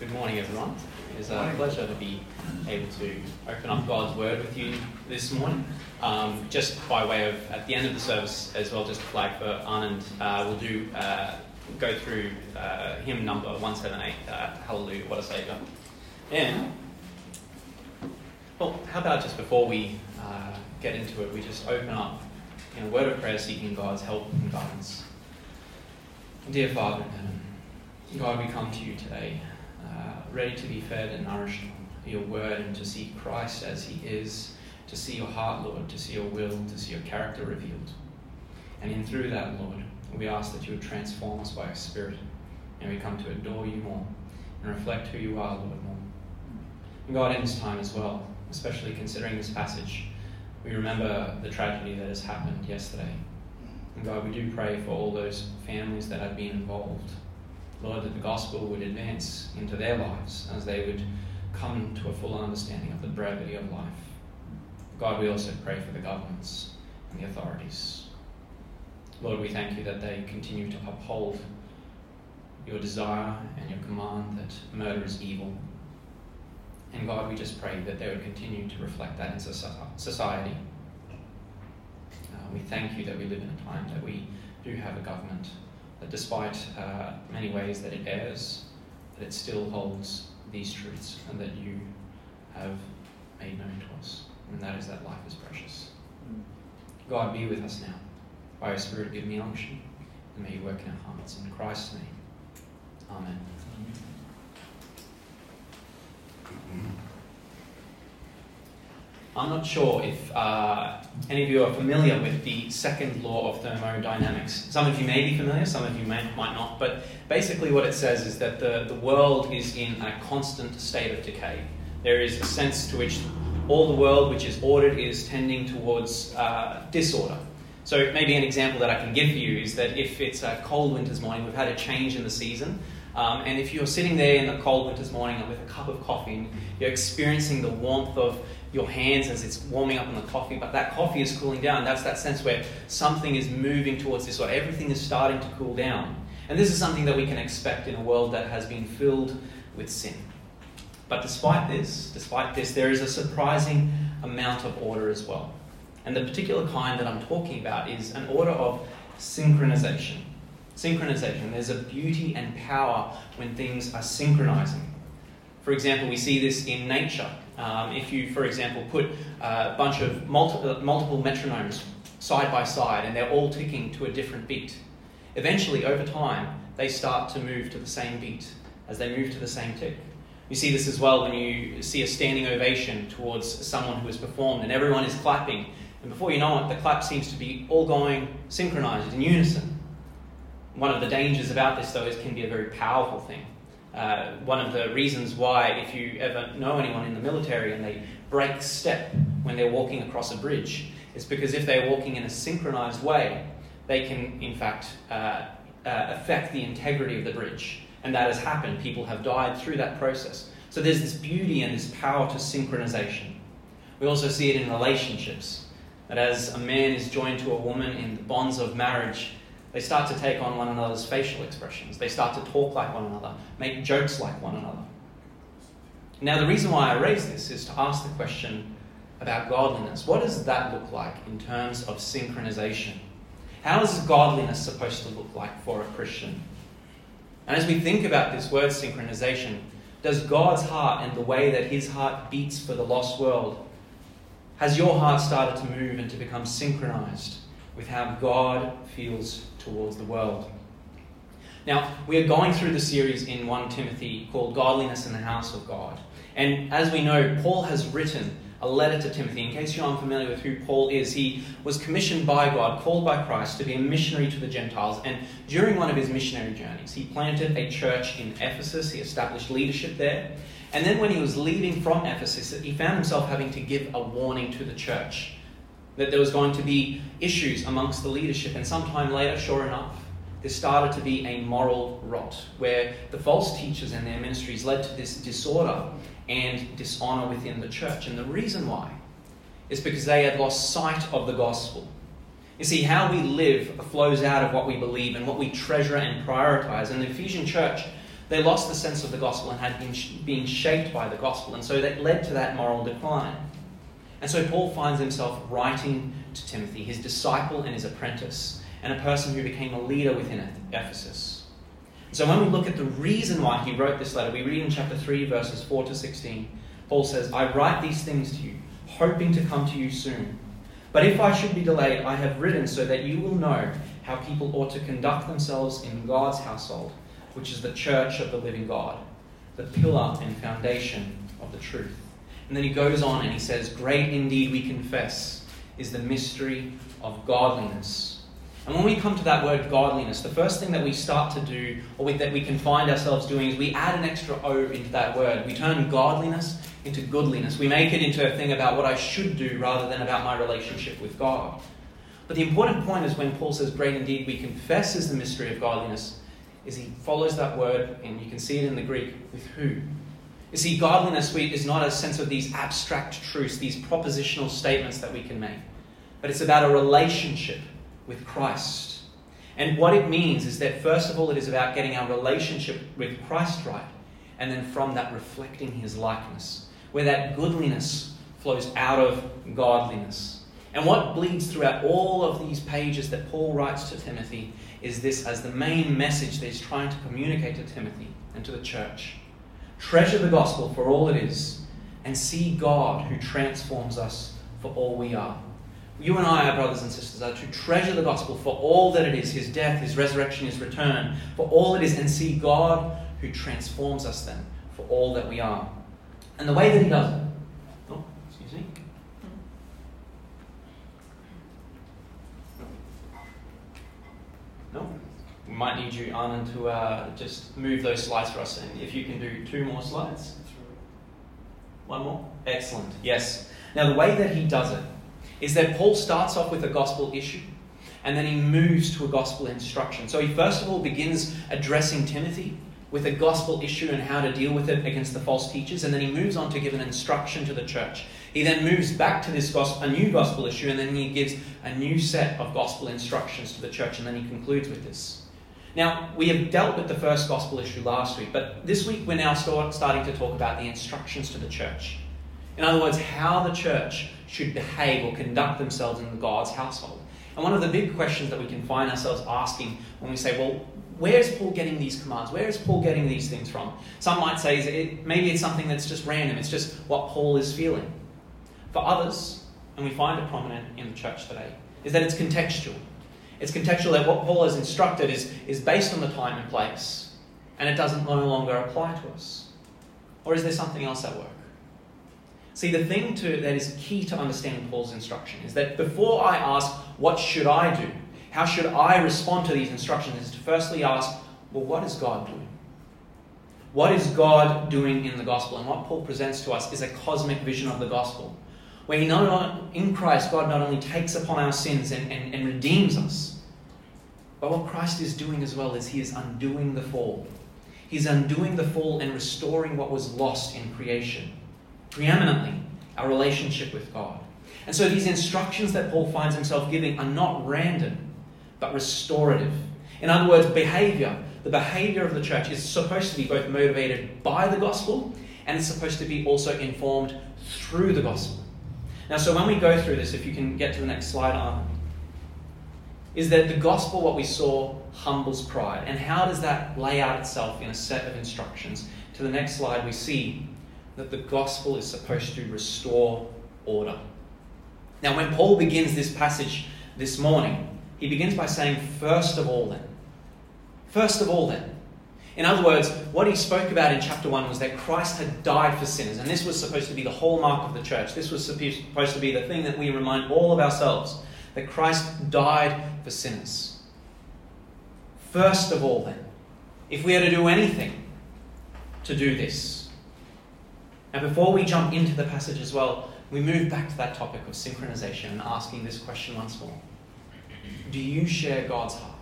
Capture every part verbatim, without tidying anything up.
Good morning, everyone. It is a pleasure to be able to open up God's Word with you this morning. Um, just by way of, at the end of the service as well, just a flag for Anand, uh, we'll do uh, go through uh, hymn number one seventy-eight, uh, Hallelujah, What a Saviour. And, well, how about just before we uh, get into it, we just open up in a word of prayer seeking God's help and guidance. Dear Father in heaven, God, we come to you today, uh, ready to be fed and nourished on your word and to see Christ as he is, to see your heart, Lord, to see your will, to see your character revealed. And in through that, Lord, we ask that you would transform us by your Spirit, and we come to adore you more and reflect who you are, Lord, more. And God, in this time as well, especially considering this passage, we remember the tragedy that has happened yesterday. And God, we do pray for all those families that have been involved. Lord, that the gospel would advance into their lives as they would come to a full understanding of the brevity of life. God, we also pray for the governments and the authorities. Lord, we thank you that they continue to uphold your desire and your command that murder is evil. And God, we just pray that they would continue to reflect that in society. Uh, we thank you that we live in a time that we do have a government that despite uh, many ways that it errs, that it still holds these truths and that you have made known to us. And that is that life is precious. Mm. God, be with us now. By your Spirit, give me unction, and may you work in our hearts. In Christ's name, amen. Mm-hmm. I'm not sure if uh, any of you are familiar with the second law of thermodynamics. Some of you may be familiar, some of you may, might not, but basically what it says is that the, the world is in a constant state of decay. There is a sense to which all the world which is ordered is tending towards uh, disorder. So maybe an example that I can give you is that if it's a cold winter's morning, we've had a change in the season, um, and if you're sitting there in the cold winter's morning with a cup of coffee and you're experiencing the warmth of your hands as it's warming up in the coffee, but that coffee is cooling down. That's that sense where something is moving towards this, or everything is starting to cool down. And this is something that we can expect in a world that has been filled with sin. But despite this, despite this, there is a surprising amount of order as well. And the particular kind that I'm talking about is an order of synchronization. Synchronization. There's a beauty and power when things are synchronizing. For example, we see this in nature. Um, if you, for example, put a bunch of multiple, multiple metronomes side by side and they're all ticking to a different beat, eventually, over time, they start to move to the same beat as they move to the same tick. You see this as well when you see a standing ovation towards someone who has performed and everyone is clapping, and before you know it, the clap seems to be all going synchronized in unison. One of the dangers about this, though, is it can be a very powerful thing. Uh, one of the reasons why, if you ever know anyone in the military and they break step when they're walking across a bridge, is because if they're walking in a synchronized way, they can, in fact, uh, uh, affect the integrity of the bridge. And that has happened. People have died through that process. So there's this beauty and this power to synchronization. We also see it in relationships, that as a man is joined to a woman in the bonds of marriage, they start to take on one another's facial expressions. They start to talk like one another, make jokes like one another. Now, the reason why I raise this is to ask the question about godliness. What does that look like in terms of synchronization? How is godliness supposed to look like for a Christian? And as we think about this word synchronization, does God's heart and the way that his heart beats for the lost world, has your heart started to move and to become synchronized with how God feels towards the world? Now, we are going through the series in First Timothy called Godliness in the House of God. And as we know, Paul has written a letter to Timothy. In case you're unfamiliar with who Paul is, he was commissioned by God, called by Christ to be a missionary to the Gentiles. And during one of his missionary journeys, he planted a church in Ephesus. He established leadership there. And then when he was leaving from Ephesus, he found himself having to give a warning to the church that there was going to be issues amongst the leadership. And sometime later, sure enough, there started to be a moral rot where the false teachers and their ministries led to this disorder and dishonor within the church. And the reason why is because they had lost sight of the gospel. You see, how we live flows out of what we believe and what we treasure and prioritize. And the Ephesian church, They lost the sense of the gospel and had been sh- being shaped by the gospel, and so that led to that moral decline. And so Paul finds himself writing to Timothy, his disciple and his apprentice, and a person who became a leader within Ephesus. And so when we look at the reason why he wrote this letter, we read in chapter three, verses four to sixteen, Paul says, "I write these things to you, hoping to come to you soon. But if I should be delayed, I have written so that you will know how people ought to conduct themselves in God's household, which is the church of the living God, the pillar and foundation of the truth." And then he goes on and he says, "Great indeed, we confess, is the mystery of godliness." And when we come to that word godliness, the first thing that we start to do, or we, that we can find ourselves doing, is we add an extra O into that word. We turn godliness into goodliness. We make it into a thing about what I should do rather than about my relationship with God. But the important point is when Paul says, "Great indeed, we confess is the mystery of godliness," is he follows that word, and you can see it in the Greek, with who? You see, godliness is not a sense of these abstract truths, these propositional statements that we can make, but it's about a relationship with Christ. And what it means is that, first of all, it is about getting our relationship with Christ right, and then from that reflecting his likeness, where that goodliness flows out of godliness. And what bleeds throughout all of these pages that Paul writes to Timothy is this as the main message that he's trying to communicate to Timothy and to the church. Treasure the gospel for all it is, and see God who transforms us for all we are. You and I, our brothers and sisters, are to treasure the gospel for all that it is, his death, his resurrection, his return, for all it is, and see God who transforms us then for all that we are. And the way that he does it, oh, excuse me. No? We might need you, Anand, to uh, just move those slides for us. And if you can do two more slides. One more? Excellent. Yes. Now, the way that he does it is that Paul starts off with a gospel issue, and then he moves to a gospel instruction. So he first of all begins addressing Timothy with a gospel issue and how to deal with it against the false teachers, and then he moves on to give an instruction to the church. He then moves back to this gospel, a new gospel issue, and then he gives a new set of gospel instructions to the church, and then he concludes with this. Now, we have dealt with the first gospel issue last week, but this week we're now start, starting to talk about the instructions to the church. In other words, how the church should behave or conduct themselves in God's household. And one of the big questions that we can find ourselves asking when we say, well, where is Paul getting these commands? Where is Paul getting these things from? Some might say it, maybe it's something that's just random. It's just what Paul is feeling. For others, and we find it prominent in the church today, is that it's contextual. It's contextual that what Paul has instructed is, is based on the time and place, and it doesn't no longer apply to us. Or is there something else at work? See, the thing to, that is key to understanding Paul's instruction is that before I ask, what should I do? How should I respond to these instructions? Is to firstly ask, well, what is God doing? What is God doing in the gospel? And what Paul presents to us is a cosmic vision of the gospel, where he not only, in Christ, God not only takes upon our sins and, and, and redeems us, but what Christ is doing as well is he is undoing the fall. He's undoing the fall and restoring what was lost in creation. Preeminently, our relationship with God. And so these instructions that Paul finds himself giving are not random, but restorative. In other words, behavior, the behavior of the church is supposed to be both motivated by the gospel, and it's supposed to be also informed through the gospel. Now, so when we go through this, if you can get to the next slide, Arthur, is that the gospel, what we saw, humbles pride. And how does that lay out itself in a set of instructions? To the next slide, we see that the gospel is supposed to restore order. Now, when Paul begins this passage this morning, he begins by saying, first of all then. First of all then. In other words, what he spoke about in chapter one was that Christ had died for sinners, and this was supposed to be the hallmark of the church. This was supposed to be the thing that we remind all of ourselves, that Christ died for sinners. First of all then, if we are to do anything to do this. Now, before we jump into the passage as well, we move back to that topic of synchronization and asking this question once more. Do you share God's heart?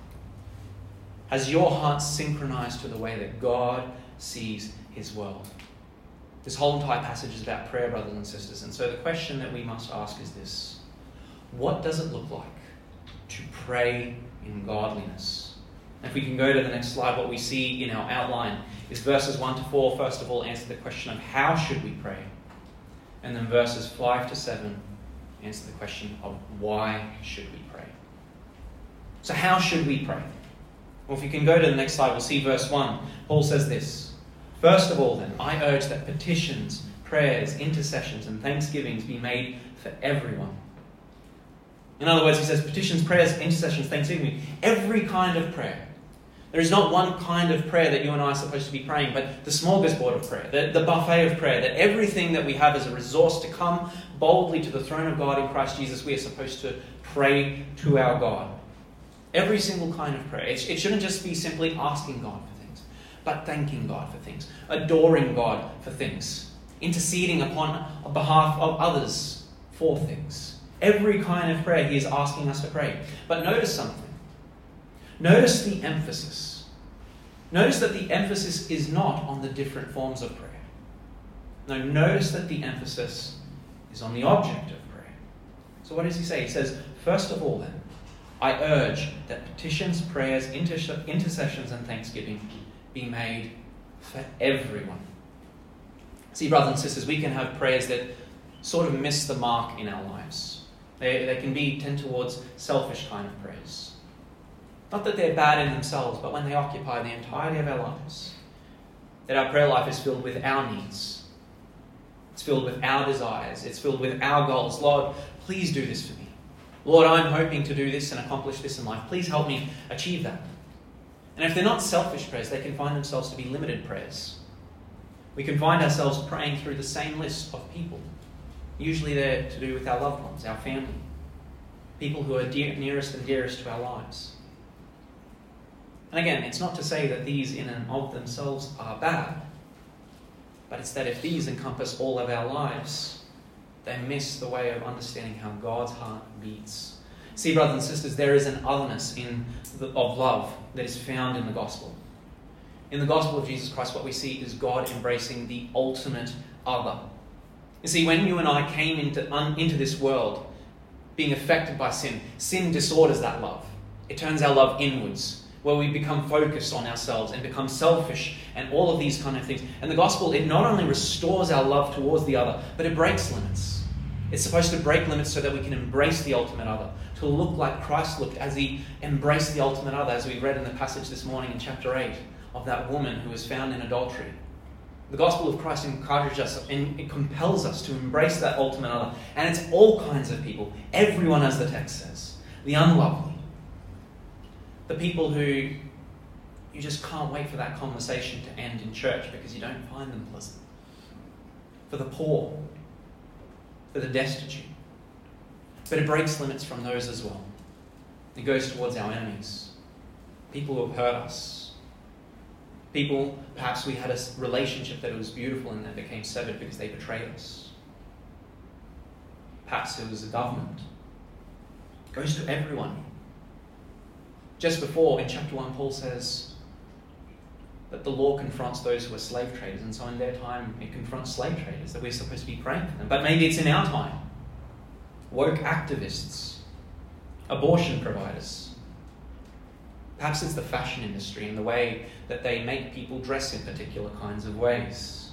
Has your heart synchronized to the way that God sees his world? This whole entire passage is about prayer, brothers and sisters. And so the question that we must ask is this. What does it look like to pray in godliness? If we can go to the next slide, what we see in our outline is verses one to four, first of all, answer the question of how should we pray? And then verses five to seven answer the question of why should we pray? So how should we pray? Well, if you can go to the next slide, we'll see verse one. Paul says this: "First of all, then, I urge that petitions, prayers, intercessions, and thanksgivings be made for everyone." In other words, he says petitions, prayers, intercessions, thanksgiving, every kind of prayer. There is not one kind of prayer that you and I are supposed to be praying, but the smorgasbord of prayer, the, the buffet of prayer, that everything that we have as a resource to come boldly to the throne of God in Christ Jesus, we are supposed to pray to our God. Every single kind of prayer. It, it shouldn't just be simply asking God for things, but thanking God for things, adoring God for things, interceding upon behalf of others for things. Every kind of prayer he is asking us to pray. But notice something. Notice the emphasis. Notice that the emphasis is not on the different forms of prayer. No, notice that the emphasis is on the object of prayer. So what does he say? He says, first of all then, I urge that petitions, prayers, inter- intercessions and thanksgiving be made for everyone. See, brothers and sisters, we can have prayers that sort of miss the mark in our lives. They, they can be tend towards selfish kind of prayers. Not that they're bad in themselves, but when they occupy the entirety of our lives. That our prayer life is filled with our needs. It's filled with our desires. It's filled with our goals. Lord, please do this for me. Lord, I'm hoping to do this and accomplish this in life. Please help me achieve that. And if they're not selfish prayers, they can find themselves to be limited prayers. We can find ourselves praying through the same list of people. Usually they're to do with our loved ones, our family. People who are dear, nearest and dearest to our lives. And again, it's not to say that these in and of themselves are bad, but it's that if these encompass all of our lives, they miss the way of understanding how God's heart beats. See, brothers and sisters, there is an otherness in the, of love that is found in the gospel. In the gospel of Jesus Christ, what we see is God embracing the ultimate other. You see, when you and I came into, un, into this world, being affected by sin, sin disorders that love. It turns our love inwards, where we become focused on ourselves and become selfish and all of these kind of things. And the gospel, it not only restores our love towards the other, but it breaks limits. It's supposed to break limits so that we can embrace the ultimate other, to look like Christ looked as he embraced the ultimate other, as we read in the passage this morning in chapter eight of that woman who was found in adultery. The gospel of Christ encourages us and it compels us to embrace that ultimate other. And it's all kinds of people. Everyone, as the text says. The unlovely. The people who you just can't wait for that conversation to end in church because you don't find them pleasant. For the poor. For the destitute. But it breaks limits from those as well. It goes towards our enemies. People who have hurt us. People, perhaps we had a relationship that was beautiful and that became severed because they betrayed us. Perhaps it was the government. It goes to everyone. Just before, in chapter one, Paul says that the law confronts those who are slave traders, and so in their time it confronts slave traders, that we're supposed to be praying for them. But maybe it's in our time. Woke activists, abortion providers. Perhaps it's the fashion industry and the way that they make people dress in particular kinds of ways.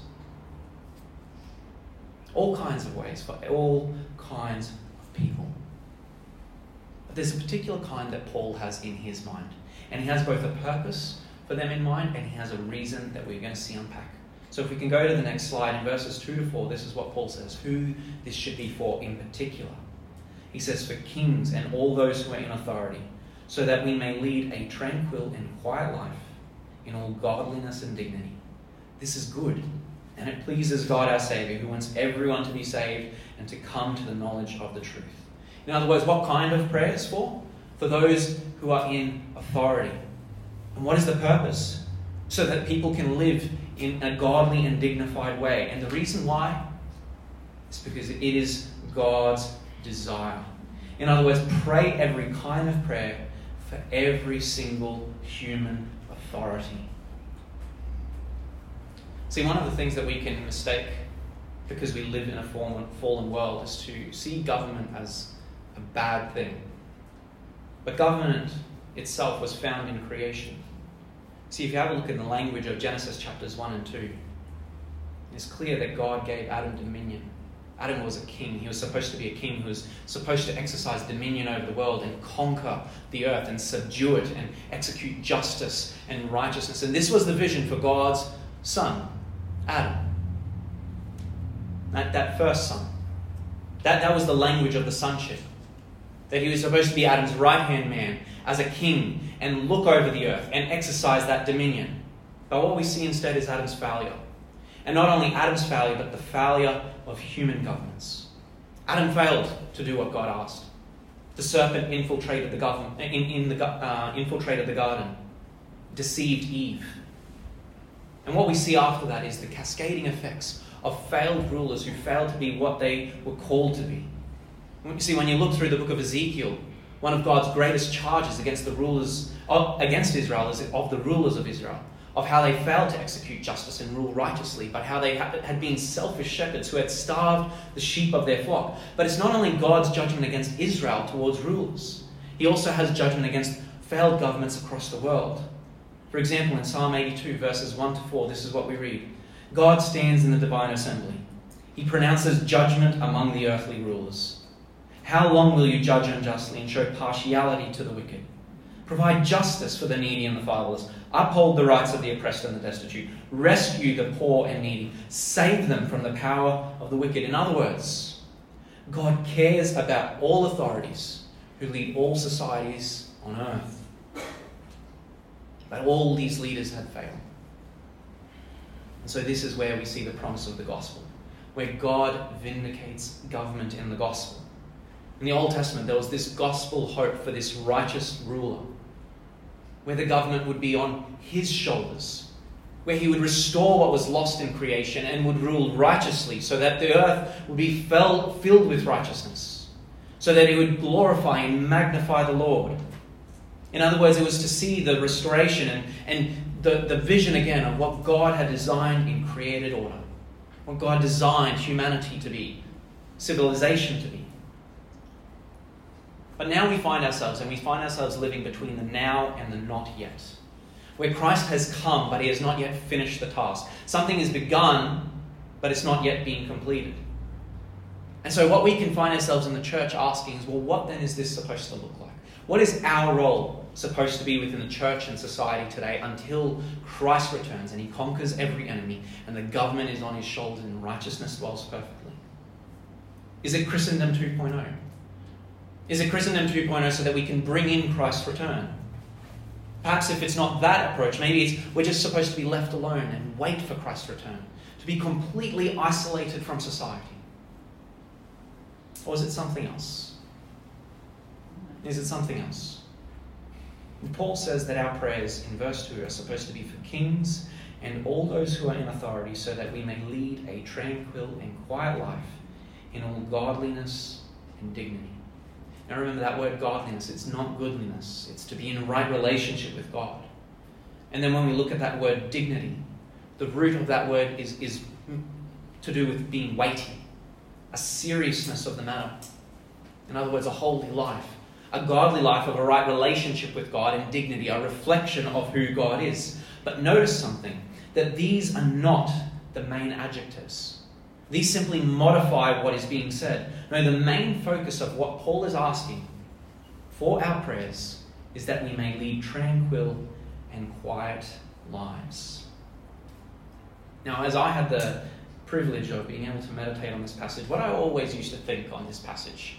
All kinds of ways for all kinds of people. But there's a particular kind that Paul has in his mind. And he has both a purpose for them in mind and he has a reason that we're going to see unpack. So if we can go to the next slide, in verses two to four, this is what Paul says, who this should be for in particular. He says, for kings and all those who are in authority, so that we may lead a tranquil and quiet life in all godliness and dignity. This is good, and it pleases God our Saviour, who wants everyone to be saved and to come to the knowledge of the truth. In other words, what kind of prayer is for? For those who are in authority. And what is the purpose? So that people can live in a godly and dignified way. And the reason why is because it is God's desire. In other words, pray every kind of prayer for every single human authority. See, one of the things that we can mistake because we live in a fallen, fallen world is to see government as a bad thing. But government itself was found in creation. See, if you have a look in the language of Genesis chapters one and two, it's clear that God gave Adam dominion. Adam was a king. He was supposed to be a king who was supposed to exercise dominion over the world and conquer the earth and subdue it and execute justice and righteousness. And this was the vision for God's son, Adam. That, that first son. That, that was the language of the sonship. That he was supposed to be Adam's right-hand man as a king and look over the earth and exercise that dominion. But what we see instead is Adam's failure. And not only Adam's failure, but the failure of human governments. Adam failed to do what God asked. The serpent infiltrated the government, in, in the, uh, infiltrated the garden, deceived Eve. And what we see after that is the cascading effects of failed rulers who failed to be what they were called to be. You see, when you look through the book of Ezekiel, one of God's greatest charges against the rulers of, against Israel is of the rulers of Israel, of how they failed to execute justice and rule righteously, but how they had been selfish shepherds who had starved the sheep of their flock. But it's not only God's judgment against Israel towards rulers. He also has judgment against failed governments across the world. For example, in Psalm eighty-two, verses one to four, this is what we read. God stands in the divine assembly. He pronounces judgment among the earthly rulers. How long will you judge unjustly and show partiality to the wicked? Provide justice for the needy and the fatherless. Uphold the rights of the oppressed and the destitute. Rescue the poor and needy. Save them from the power of the wicked. In other words, God cares about all authorities who lead all societies on earth. But all these leaders had failed. And so this is where we see the promise of the gospel, where God vindicates government in the gospel. In the Old Testament, there was this gospel hope for this righteous ruler, where the government would be on his shoulders, where he would restore what was lost in creation and would rule righteously so that the earth would be filled with righteousness, so that he would glorify and magnify the Lord. In other words, it was to see the restoration and, and the, the vision again of what God had designed in created order, what God designed humanity to be, civilization to be. But now we find ourselves, and we find ourselves living between the now and the not yet, where Christ has come, but he has not yet finished the task. Something has begun, but it's not yet being completed. And so what we can find ourselves in the church asking is, well, what then is this supposed to look like? What is our role supposed to be within the church and society today until Christ returns and he conquers every enemy and the government is on his shoulders and righteousness dwells perfectly? Is it Christendom two point oh? Is it Christendom two point oh so that we can bring in Christ's return? Perhaps if it's not that approach, maybe it's we're just supposed to be left alone and wait for Christ's return, to be completely isolated from society. Or is it something else? Is it something else? And Paul says that our prayers in verse two are supposed to be for kings and all those who are in authority so that we may lead a tranquil and quiet life in all godliness and dignity. Now remember that word godliness, it's not goodliness. It's to be in right relationship with God. And then when we look at that word dignity, the root of that word is, is to do with being weighty, a seriousness of the matter. In other words, a holy life, a godly life of a right relationship with God and dignity, a reflection of who God is. But notice something, that these are not the main adjectives. These simply modify what is being said. No, the main focus of what Paul is asking for our prayers is that we may lead tranquil and quiet lives. Now, as I had the privilege of being able to meditate on this passage, what I always used to think on this passage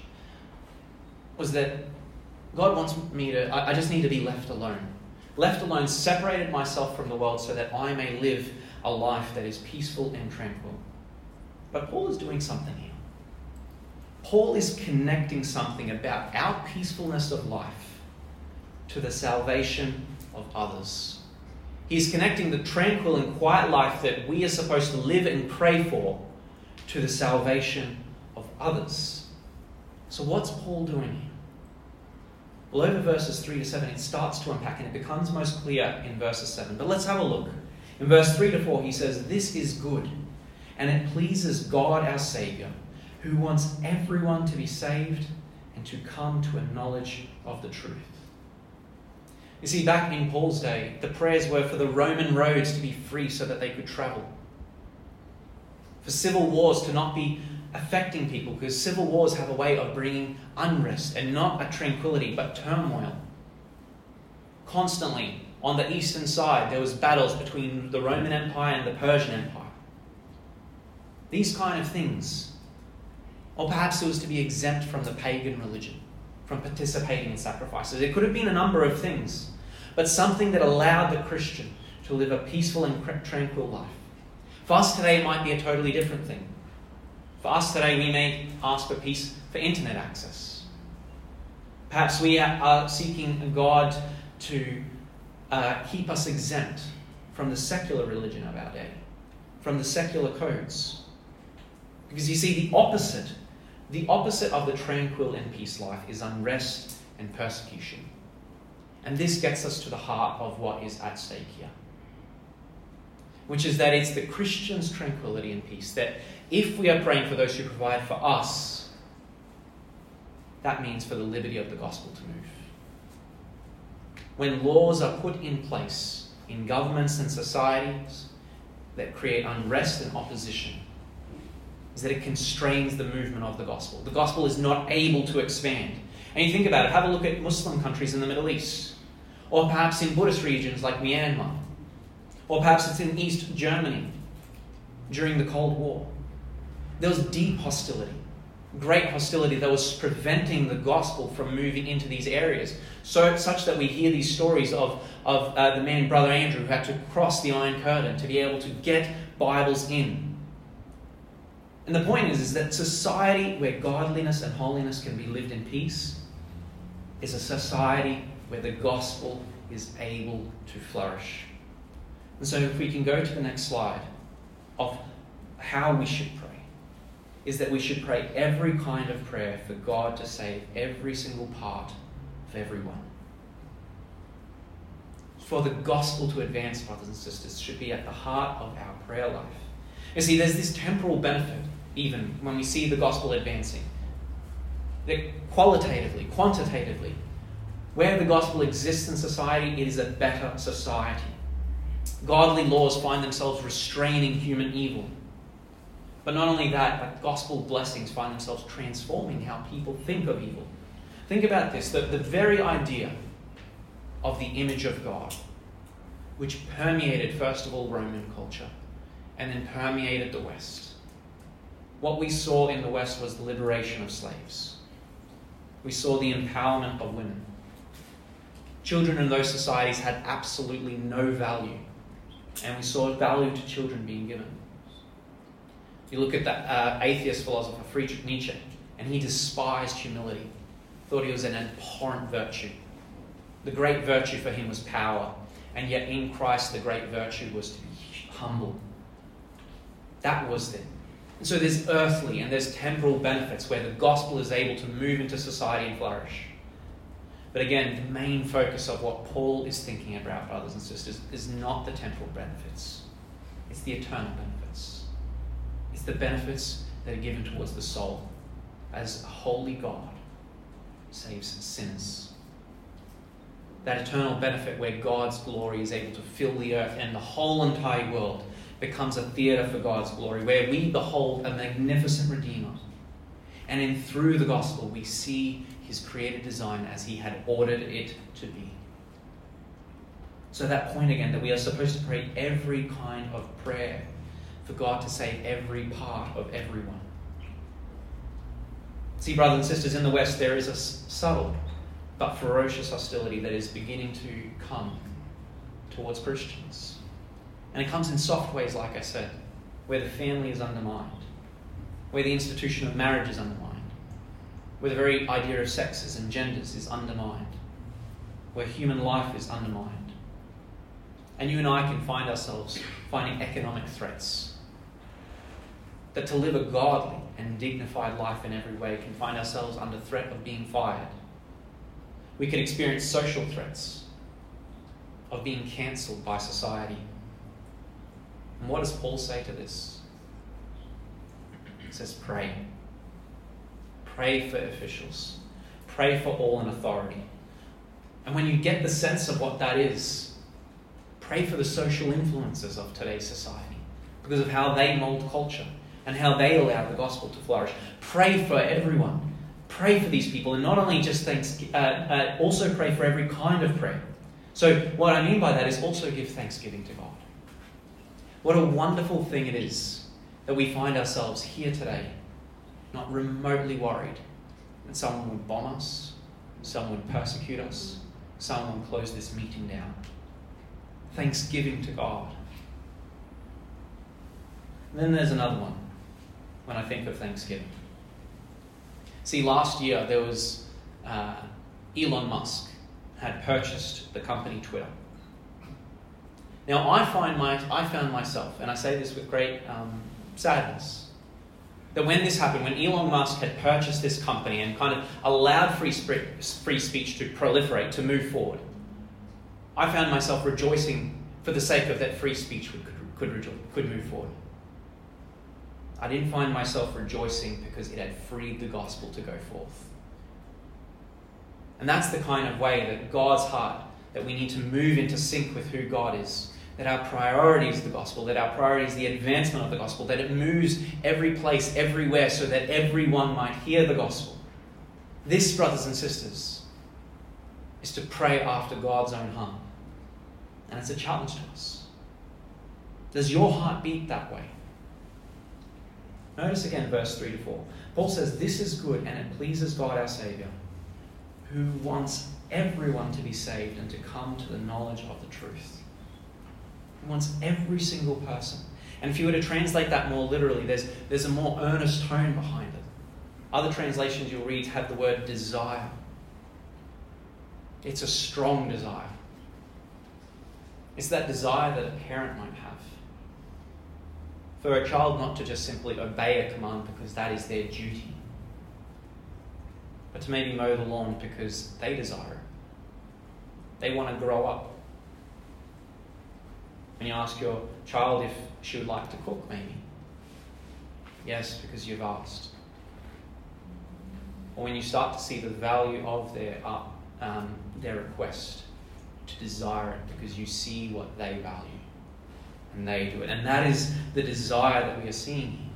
was that God wants me to, I just need to be left alone. Left alone, separated myself from the world so that I may live a life that is peaceful and tranquil. But Paul is doing something here. Paul is connecting something about our peacefulness of life to the salvation of others. He's connecting the tranquil and quiet life that we are supposed to live and pray for to the salvation of others. So what's Paul doing here? Well, over verses three to seven, it starts to unpack and it becomes most clear in verses seven. But let's have a look. In verse three to four, he says, "This is good, and it pleases God our Saviour, who wants everyone to be saved and to come to a knowledge of the truth." You see, back in Paul's day, the prayers were for the Roman roads to be free so that they could travel. For civil wars to not be affecting people, because civil wars have a way of bringing unrest, and not a tranquility, but turmoil. Constantly, on the eastern side, there was battles between the Roman Empire and the Persian Empire. These kind of things. Or perhaps it was to be exempt from the pagan religion, from participating in sacrifices. It could have been a number of things, but something that allowed the Christian to live a peaceful and tranquil life. For us today, it might be a totally different thing. For us today, we may ask for peace for internet access. Perhaps we are seeking God to uh, keep us exempt from the secular religion of our day, from the secular codes. Because you see, the opposite, the opposite of the tranquil and peace life is unrest and persecution. And this gets us to the heart of what is at stake here, which is that it's the Christian's tranquility and peace, that if we are praying for those who provide for us, that means for the liberty of the gospel to move. When laws are put in place in governments and societies that create unrest and opposition, is that it constrains the movement of the gospel. The gospel is not able to expand. And you think about it, have a look at Muslim countries in the Middle East, or perhaps in Buddhist regions like Myanmar, or perhaps it's in East Germany during the Cold War. There was deep hostility, great hostility that was preventing the gospel from moving into these areas, so such that we hear these stories of, of uh, the man, Brother Andrew, who had to cross the Iron Curtain to be able to get Bibles in. And the point is, is that society where godliness and holiness can be lived in peace is a society where the gospel is able to flourish. And so if we can go to the next slide of how we should pray, is that we should pray every kind of prayer for God to save every single part of everyone. For the gospel to advance, brothers and sisters, should be at the heart of our prayer life. You see, there's this temporal benefit, even when we see the gospel advancing, that qualitatively, quantitatively, where the gospel exists in society, it is a better society. Godly laws find themselves restraining human evil. But not only that, but gospel blessings find themselves transforming how people think of evil. Think about this, that the very idea of the image of God, which permeated, first of all, Roman culture, and then permeated the West. What we saw in the West was the liberation of slaves. We saw the empowerment of women. Children in those societies had absolutely no value, and we saw value to children being given. You look at that uh, atheist philosopher, Friedrich Nietzsche, and he despised humility, thought it was an abhorrent virtue. The great virtue for him was power, and yet in Christ the great virtue was to be humble. That was it. And so there's earthly and there's temporal benefits where the gospel is able to move into society and flourish. But again, the main focus of what Paul is thinking about, brothers and sisters, is not the temporal benefits. It's the eternal benefits. It's the benefits that are given towards the soul as a holy God saves sinners. That eternal benefit where God's glory is able to fill the earth and the whole entire world becomes a theatre for God's glory, where we behold a magnificent Redeemer. And in through the gospel, we see his created design as he had ordered it to be. So that point again, that we are supposed to pray every kind of prayer for God to save every part of everyone. See, brothers and sisters, in the West there is a subtle but ferocious hostility that is beginning to come towards Christians. And it comes in soft ways, like I said, where the family is undermined, where the institution of marriage is undermined, where the very idea of sexes and genders is undermined, where human life is undermined. And you and I can find ourselves finding economic threats. That to live a godly and dignified life in every way can find ourselves under threat of being fired. We can experience social threats of being cancelled by society. And what does Paul say to this? He says, pray. Pray for officials. Pray for all in authority. And when you get the sense of what that is, pray for the social influences of today's society because of how they mold culture and how they allow the gospel to flourish. Pray for everyone. Pray for these people, and not only just thanks, uh, uh, also pray for every kind of prayer. So what I mean by that is also give thanksgiving to God. What a wonderful thing it is that we find ourselves here today, not remotely worried that someone would bomb us, someone would persecute us, someone would close this meeting down. Thanksgiving to God. And then there's another one when I think of Thanksgiving. See, last year there was uh, Elon Musk had purchased the company Twitter. Now I find my I found myself, and I say this with great um, sadness, that when this happened, when Elon Musk had purchased this company and kind of allowed free sp- free speech to proliferate, to move forward, I found myself rejoicing for the sake of that free speech could could, could, could move forward. I didn't find myself rejoicing because it had freed the gospel to go forth. And that's the kind of way that God's heart, that we need to move into sync with who God is, that our priority is the gospel, that our priority is the advancement of the gospel, that it moves every place, everywhere, so that everyone might hear the gospel. This, brothers and sisters, is to pray after God's own heart. And it's a challenge to us. Does your heart beat that way? Notice again verse three to four. Paul says, "This is good and it pleases God our Saviour, who wants everyone to be saved and to come to the knowledge of the truth." He wants every single person. And if you were to translate that more literally, there's, there's a more earnest tone behind it. Other translations you'll read have the word desire. It's a strong desire. It's that desire that a parent might have. For a child not to just simply obey a command because that is their duty, but to maybe mow the lawn because they desire it. They want to grow up. When you ask your child if she would like to cook, maybe. Yes, because you've asked. Or when you start to see the value of their, uh, um, their request, to desire it because you see what they value. And they do it. And that is the desire that we are seeing here.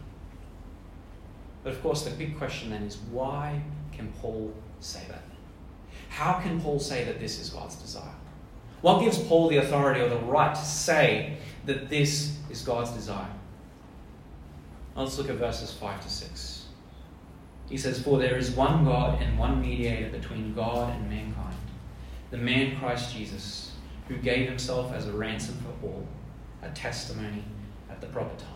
But of course, the big question then is, why can Paul say that? How can Paul say that this is God's desire? What gives Paul the authority or the right to say that this is God's desire? Well, let's look at verses five to six. He says, "For there is one God and one mediator between God and mankind, the man Christ Jesus, who gave himself as a ransom for all, a testimony at the proper time."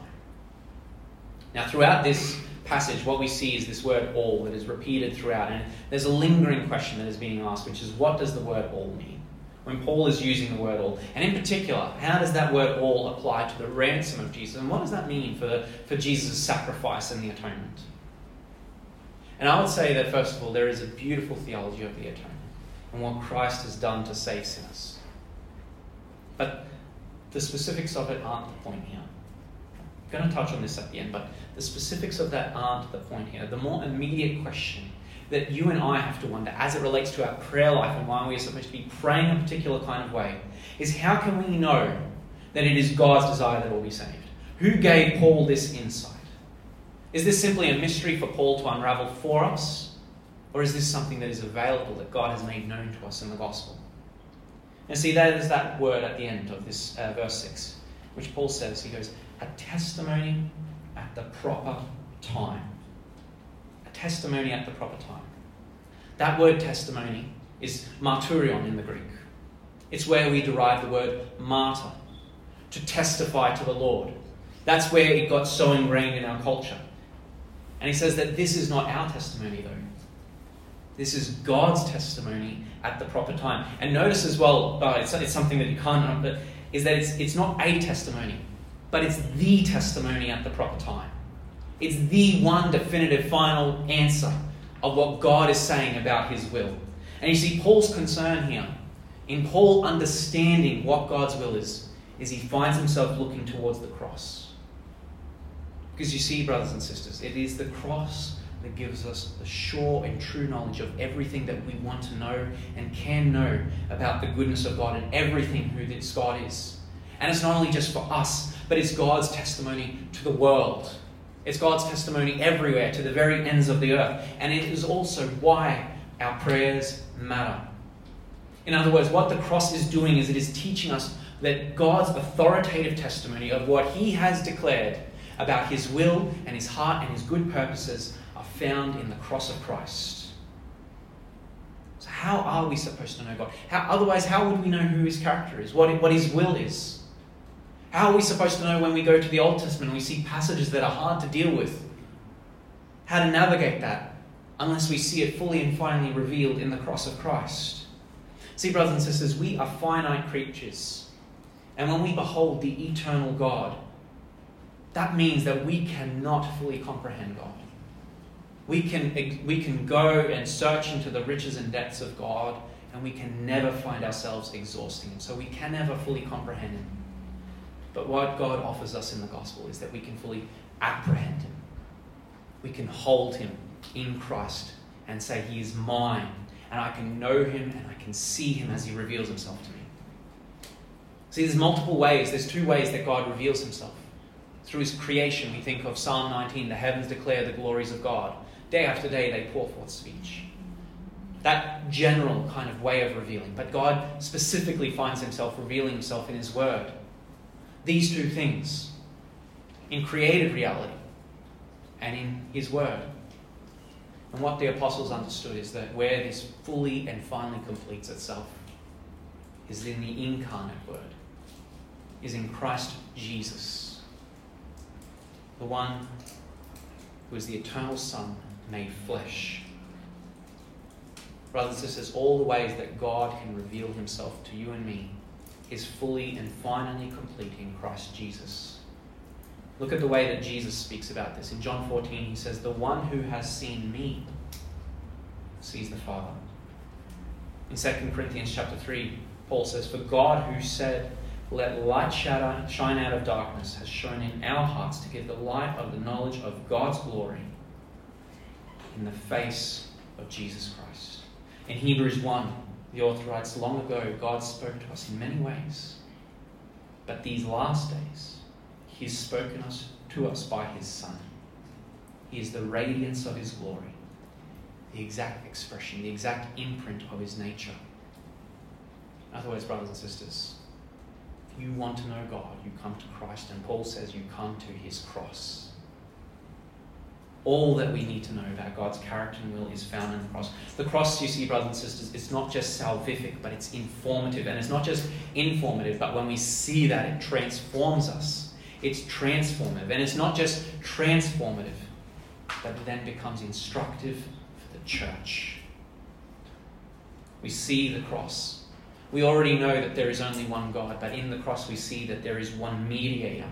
Now, throughout this passage, what we see is this word "all" that is repeated throughout. And there's a lingering question that is being asked, which is, what does the word "all" mean? When Paul is using the word "all. And in particular, how does that word "all" apply to the ransom of Jesus? And what does that mean for, the, for Jesus' sacrifice and the atonement? And I would say that, first of all, there is a beautiful theology of the atonement and what Christ has done to save sinners. But the specifics of it aren't the point here. I'm going to touch on this at the end, but the specifics of that aren't the point here. The more immediate question that you and I have to wonder as it relates to our prayer life and why we are supposed to be praying a particular kind of way is, how can we know that it is God's desire that we'll be saved? Who gave Paul this insight? Is this simply a mystery for Paul to unravel for us? Or is this something that is available that God has made known to us in the gospel? And see, that is that word at the end of this uh, verse six, which Paul says, he goes, a testimony at the proper time. A testimony at the proper time. That word testimony is martyrion in the Greek. It's where we derive the word martyr, to testify to the Lord. That's where it got so ingrained in our culture. And he says that this is not our testimony, though. This is God's testimony at the proper time. And notice as well, uh, it's, it's something that you can't, but is that it's, it's not a testimony, but it's the testimony at the proper time. It's the one definitive final answer of what God is saying about his will. And you see, Paul's concern here, in Paul understanding what God's will is, is he finds himself looking towards the cross. Because you see, brothers and sisters, it is the cross that gives us the sure and true knowledge of everything that we want to know and can know about the goodness of God and everything who this God is. And it's not only just for us, but it's God's testimony to the world. It's God's testimony everywhere, to the very ends of the earth. And it is also why our prayers matter. In other words, what the cross is doing is it is teaching us that God's authoritative testimony of what he has declared about his will and his heart and his good purposes are found in the cross of Christ. So how are we supposed to know God? How, otherwise, how would we know who his character is, what, what his will is? How are we supposed to know when we go to the Old Testament and we see passages that are hard to deal with? How to navigate that unless we see it fully and finally revealed in the cross of Christ? See, brothers and sisters, we are finite creatures. And when we behold the eternal God, that means that we cannot fully comprehend God. We can, we can go and search into the riches and depths of God, and we can never find ourselves exhausting him. So we can never fully comprehend him. But what God offers us in the gospel is that we can fully apprehend him. We can hold him in Christ and say, he is mine, and I can know him and I can see him as he reveals himself to me. See, there's multiple ways. There's two ways that God reveals himself. Through his creation, we think of Psalm nineteen, the heavens declare the glories of God. Day after day, they pour forth speech. That general kind of way of revealing. But God specifically finds himself revealing himself in his word. These two things, in created reality and in his word. And what the apostles understood is that where this fully and finally completes itself is in the incarnate word, is in Christ Jesus, the one who is the eternal Son made flesh. Brothers and sisters, all the ways that God can reveal himself to you and me is fully and finally complete in Christ Jesus. Look at the way that Jesus speaks about this. In John fourteen, he says, the one who has seen me sees the Father. In Second Corinthians chapter three, Paul says, for God who said, let light shine out of darkness, has shone in our hearts to give the light of the knowledge of God's glory in the face of Jesus Christ. In Hebrews one, the author writes, long ago God spoke to us in many ways, but these last days he has spoken us to us by his Son. He is the radiance of his glory, the exact expression, the exact imprint of his nature. In other words, brothers and sisters, if you want to know God, you come to Christ, and Paul says you come to his cross. All that we need to know about God's character and will is found in the cross. The cross, you see, brothers and sisters, it's not just salvific, but it's informative. And it's not just informative, but when we see that, it transforms us. It's transformative. And it's not just transformative, but it then becomes instructive for the church. We see the cross. We already know that there is only one God, but in the cross we see that there is one mediator.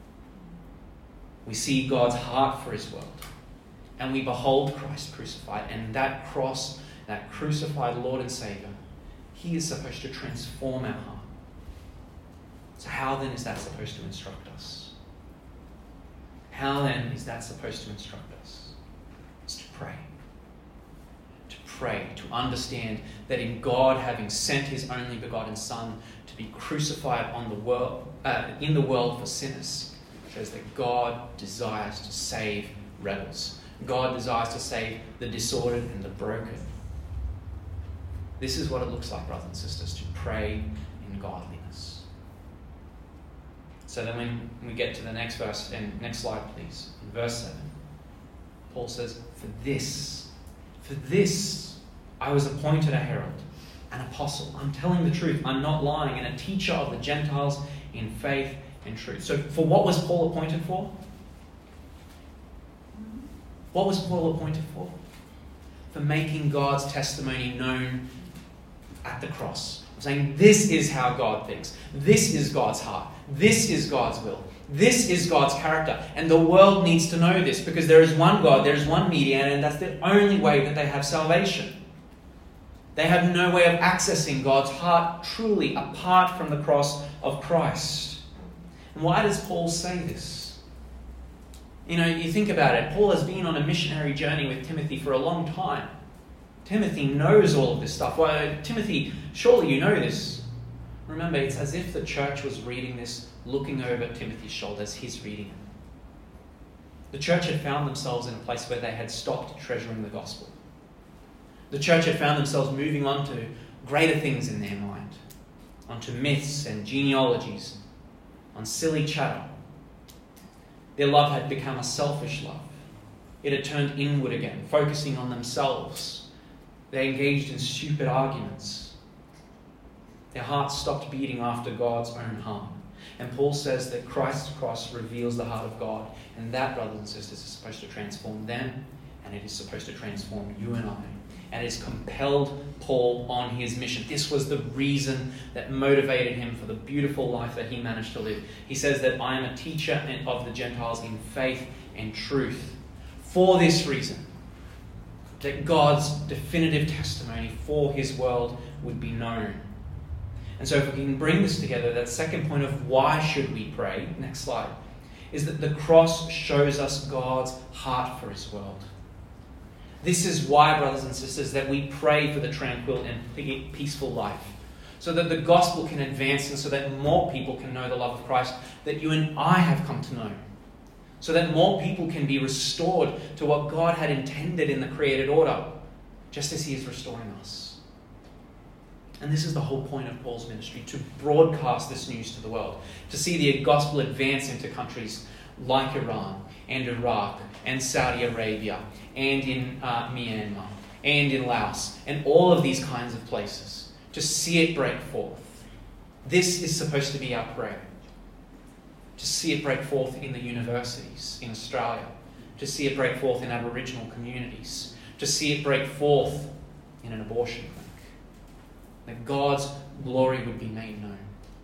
We see God's heart for his world. And we behold Christ crucified. And that cross, that crucified Lord and Saviour, he is supposed to transform our heart. So how then is that supposed to instruct us? How then is that supposed to instruct us? It's to pray. To pray, to understand that in God having sent his only begotten Son to be crucified on the world, uh, in the world for sinners, shows that God desires to save rebels. God desires to save the disordered and the broken. This is what it looks like, brothers and sisters, to pray in godliness. So then when we get to the next verse, and next slide please, in verse seven, Paul says, for this, for this I was appointed a herald, an apostle. I'm telling the truth, I'm not lying, and a teacher of the Gentiles in faith and truth. So for what was Paul appointed for? What was Paul appointed for? For making God's testimony known at the cross. I'm saying this is how God thinks. This is God's heart. This is God's will. This is God's character. And the world needs to know this because there is one God, there is one mediator, and that's the only way that they have salvation. They have no way of accessing God's heart truly apart from the cross of Christ. And why does Paul say this? You know, you think about it, Paul has been on a missionary journey with Timothy for a long time. Timothy knows all of this stuff. Well, Timothy, surely you know this. Remember, it's as if the church was reading this, looking over Timothy's shoulders. He's reading it. The church had found themselves in a place where they had stopped treasuring the gospel. The church had found themselves moving on to greater things in their mind, onto myths and genealogies, on silly chatter. Their love had become a selfish love. It had turned inward again, focusing on themselves. They engaged in stupid arguments. Their hearts stopped beating after God's own heart. And Paul says that Christ's cross reveals the heart of God, and that, brothers and sisters, is supposed to transform them, and it is supposed to transform you and I. And it's compelled Paul on his mission. This was the reason that motivated him for the beautiful life that he managed to live. He says that I am a teacher of the Gentiles in faith and truth. For this reason, that God's definitive testimony for his world would be known. And so if we can bring this together, that second point of why should we pray, next slide, is that the cross shows us God's heart for his world. This is why, brothers and sisters, that we pray for the tranquil and peaceful life, so that the gospel can advance and so that more people can know the love of Christ that you and I have come to know, so that more people can be restored to what God had intended in the created order, just as he is restoring us. And this is the whole point of Paul's ministry, to broadcast this news to the world, to see the gospel advance into countries like Iran and Iraq and Saudi Arabia and in uh, Myanmar and in Laos and all of these kinds of places, to see it break forth. This is supposed to be our prayer. To see it break forth in the universities in Australia, to see it break forth in Aboriginal communities, to see it break forth in an abortion clinic. That God's glory would be made known.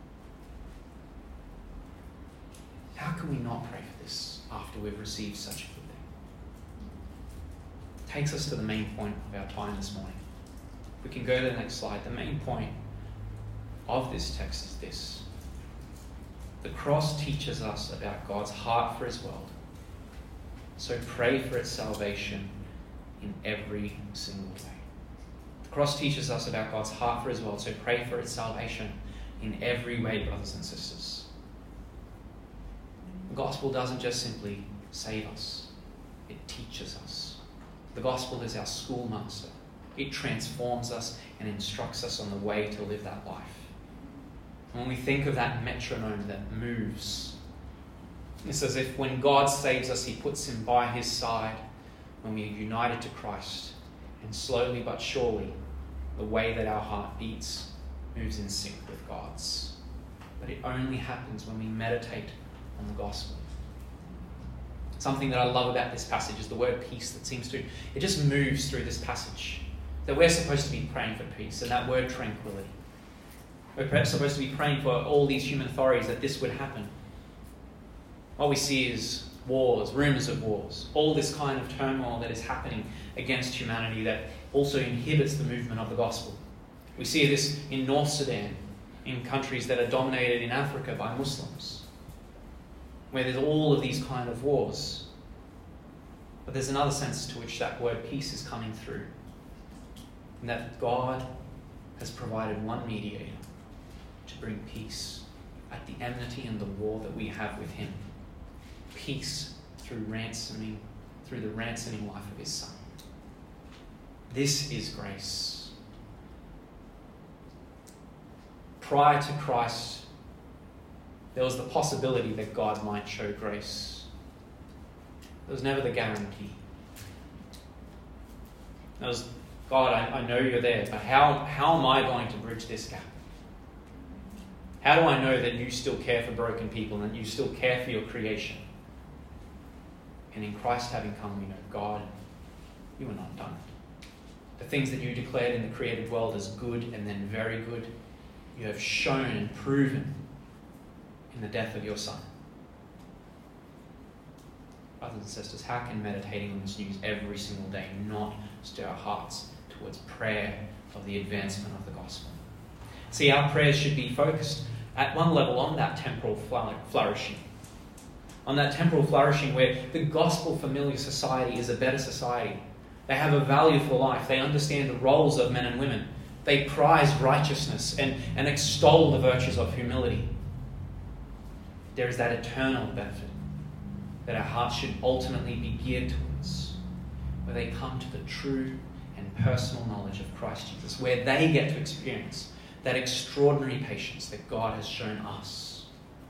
How can we not pray for this after we've received such a good thing? Takes us to the main point of our time this morning. If we can go to the next slide. The main point of this text is this. The cross teaches us about God's heart for his world. So pray for its salvation in every single way. The cross teaches us about God's heart for his world. So pray for its salvation in every way, brothers and sisters. The gospel doesn't just simply save us. It teaches us. The gospel is our schoolmaster. It transforms us and instructs us on the way to live that life. When we think of that metronome that moves, it's as if when God saves us, he puts him by his side when we are united to Christ. And slowly but surely, the way that our heart beats moves in sync with God's. But it only happens when we meditate on the gospel. Something that I love about this passage is the word peace that seems to, it just moves through this passage. That we're supposed to be praying for peace, and that word tranquility. We're perhaps supposed to be praying for all these human authorities that this would happen. What we see is wars, rumours of wars, all this kind of turmoil that is happening against humanity that also inhibits the movement of the gospel. We see this in North Sudan, in countries that are dominated in Africa by Muslims, where there's all of these kind of wars. But there's another sense to which that word peace is coming through, and that God has provided one mediator to bring peace at the enmity and the war that we have with him. Peace through ransoming, through the ransoming life of his son. This is grace. Prior to Christ, there was the possibility that God might show grace. There was never the guarantee. There was, God, I, I know you're there, but how, how am I going to bridge this gap? How do I know that you still care for broken people and that you still care for your creation? And in Christ having come, we know, God, you are not done. The things that you declared in the created world as good and then very good, you have shown and proven in the death of your Son. Brothers and sisters, how can meditating on this news every single day not stir our hearts towards prayer of the advancement of the gospel? See, our prayers should be focused at one level on that temporal flourishing, on that temporal flourishing where the gospel familiar society is a better society. They have a value for life. They understand the roles of men and women. They prize righteousness and, and extol the virtues of humility. There is that eternal benefit that our hearts should ultimately be geared towards, where they come to the true and personal knowledge of Christ Jesus, where they get to experience that extraordinary patience that God has shown us.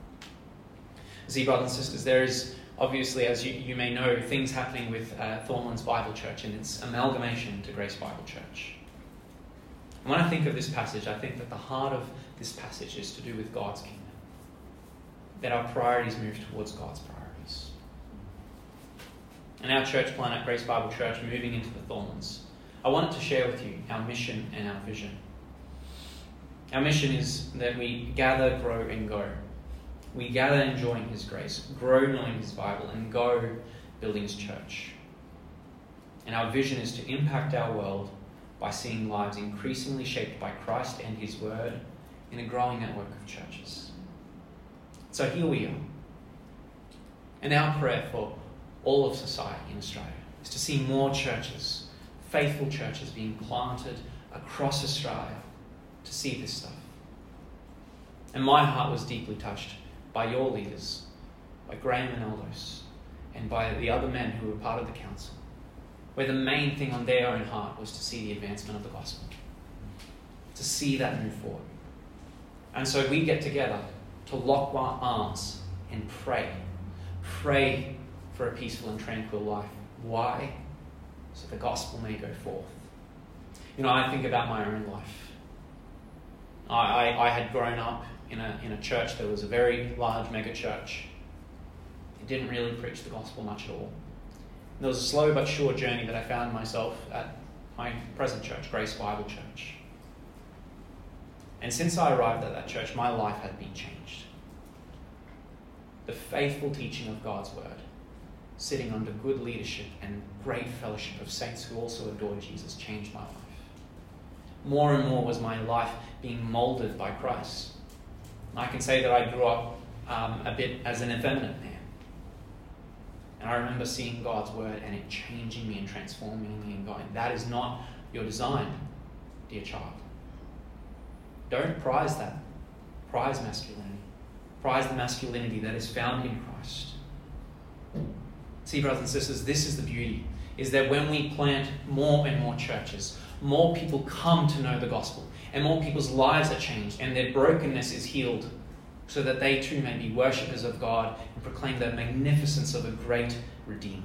See, brothers and sisters, there is obviously, as you, you may know, things happening with uh, Thornlands Bible Church and its amalgamation to Grace Bible Church. And when I think of this passage, I think that the heart of this passage is to do with God's kingdom. That our priorities move towards God's priorities. And our church plan at Grace Bible Church, moving into the Thornlands, I wanted to share with you our mission and our vision. Our mission is that we gather, grow, and go. We gather enjoying His grace, grow knowing His Bible, and go building His church. And our vision is to impact our world by seeing lives increasingly shaped by Christ and His Word in a growing network of churches. So here we are. And our prayer for all of society in Australia is to see more churches, faithful churches being planted across Australia to see this stuff. And my heart was deeply touched by your leaders, by Graham and Eldos, and by the other men who were part of the council, where the main thing on their own heart was to see the advancement of the gospel, to see that move forward. And so we get together to lock our arms and pray. Pray for a peaceful and tranquil life. Why? So the gospel may go forth. You know, I think about my own life. I, I, I had grown up in a, in a church that was a very large mega church. It didn't really preach the gospel much at all. And there was a slow but sure journey that I found myself at my present church, Grace Bible Church. And since I arrived at that church, my life had been changed. The faithful teaching of God's word, sitting under good leadership and great fellowship of saints who also adored Jesus, changed my life. More and more was my life being molded by Christ. I can say that I grew up um, a bit as an effeminate man. And I remember seeing God's word and it changing me and transforming me and going, that is not your design, dear child. Don't prize that. Prize masculinity. Prize the masculinity that is found in Christ. See, brothers and sisters, this is the beauty, is that when we plant more and more churches, more people come to know the gospel, and more people's lives are changed, and their brokenness is healed, so that they too may be worshippers of God and proclaim the magnificence of a great Redeemer.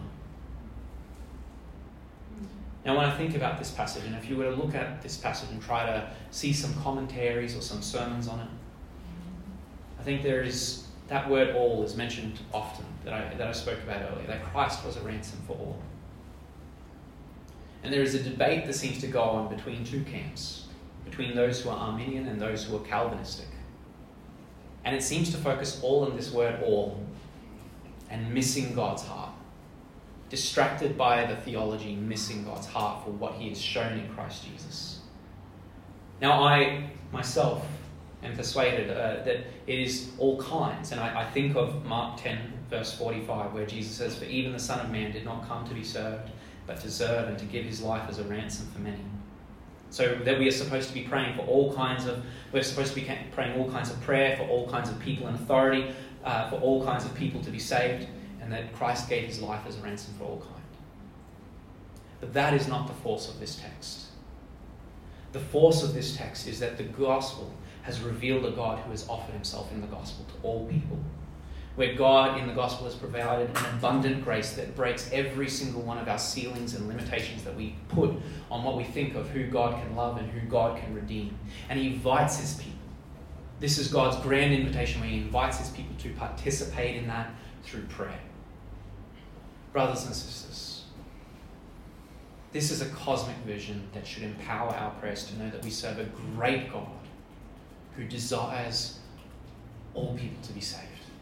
Now, when I think about this passage, and if you were to look at this passage and try to see some commentaries or some sermons on it, I think there is, that word all is mentioned often, that I, that I spoke about earlier, that Christ was a ransom for all. And there is a debate that seems to go on between two camps, between those who are Arminian and those who are Calvinistic. And it seems to focus all on this word all, and missing God's heart. Distracted by the theology, missing God's heart for what He has shown in Christ Jesus. Now, I myself am persuaded uh, that it is all kinds, and I, I think of Mark ten, verse forty-five, where Jesus says, "For even the Son of Man did not come to be served, but to serve and to give His life as a ransom for many." So that we are supposed to be praying for all kinds of, we're supposed to be praying all kinds of prayer for all kinds of people in authority, uh, for all kinds of people to be saved, and that Christ gave His life as a ransom for all kind. But that is not the force of this text. The force of this text is that the gospel has revealed a God who has offered Himself in the gospel to all people, where God in the gospel has provided an abundant grace that breaks every single one of our ceilings and limitations that we put on what we think of who God can love and who God can redeem. And He invites His people. This is God's grand invitation where He invites His people to participate in that through prayer. Brothers and sisters, this is a cosmic vision that should empower our prayers to know that we serve a great God who desires all people to be saved.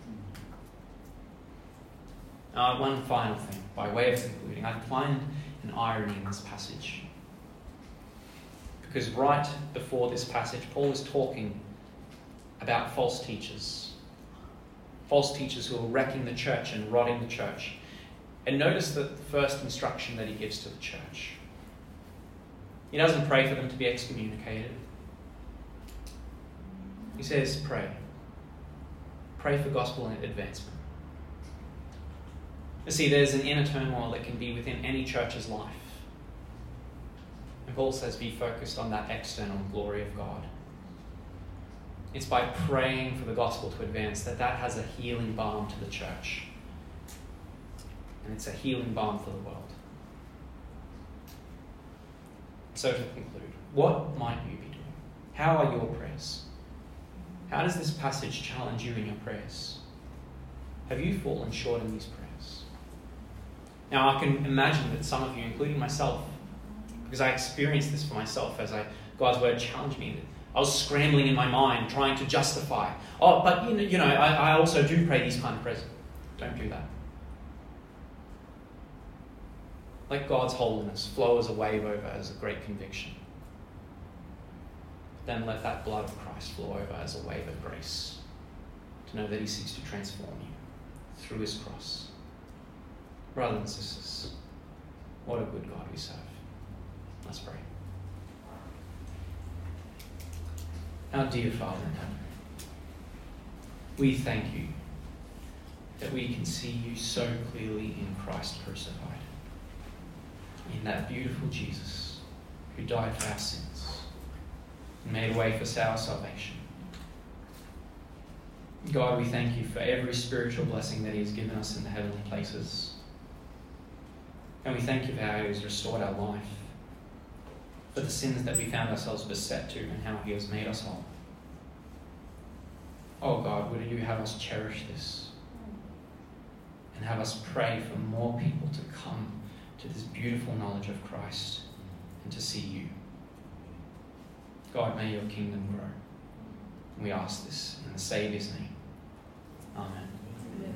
Uh, one final thing, by way of concluding, I find an irony in this passage. Because right before this passage, Paul is talking about false teachers, false teachers who are wrecking the church and rotting the church. And notice the first instruction that he gives to the church. He doesn't pray for them to be excommunicated. He says, pray. Pray for gospel advancement. You see, there's an inner turmoil that can be within any church's life. And Paul says, be focused on that external glory of God. It's by praying for the gospel to advance that that has a healing balm to the church. And it's a healing balm for the world. So to conclude, what might you be doing? How are your prayers? How does this passage challenge you in your prayers? Have you fallen short in these prayers? Now, I can imagine that some of you, including myself, because I experienced this for myself as I, God's word challenged me, I was scrambling in my mind, trying to justify. Oh, but you know, you know I, I also do pray these kind of prayers. Don't do that. Let God's holiness flow as a wave over as a great conviction. Then let that blood of Christ flow over as a wave of grace, to know that he seeks to transform you through his cross. Brothers and sisters, what a good God we serve. Let's pray. Our dear Father in heaven, we thank you that we can see you so clearly in Christ crucified, in that beautiful Jesus who died for our sins and made a way for our salvation. God, we thank you for every spiritual blessing that he has given us in the heavenly places. And we thank you for how he has restored our life, for the sins that we found ourselves beset to, and how he has made us whole. Oh God, would you have us cherish this and have us pray for more people to come to this beautiful knowledge of Christ and to see you. God, may your kingdom grow. And we ask this in the Saviour's name. Amen.